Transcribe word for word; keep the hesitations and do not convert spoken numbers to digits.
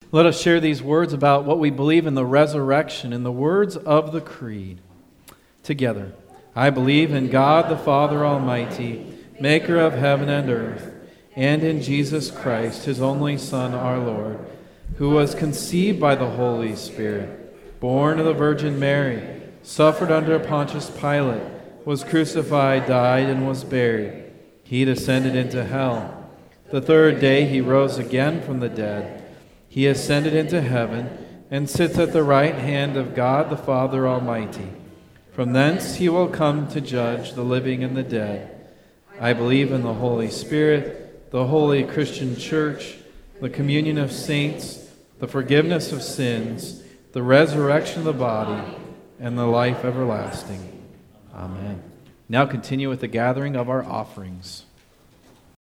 Let us share these words about what we believe in the resurrection in the words of the Creed. Together, I believe in God the Father Almighty, maker of heaven and earth, and in Jesus Christ, his only Son, our Lord, who was conceived by the Holy Spirit, born of the Virgin Mary, suffered under Pontius Pilate, was crucified, died, and was buried. He descended into hell. The third day he rose again from the dead. He ascended into heaven and sits at the right hand of God the Father Almighty. From thence he will come to judge the living and the dead. I believe in the Holy Spirit, the holy Christian Church, the communion of saints, the forgiveness of sins, the resurrection of the body, and the life everlasting. Amen. Now continue with the gathering of our offerings.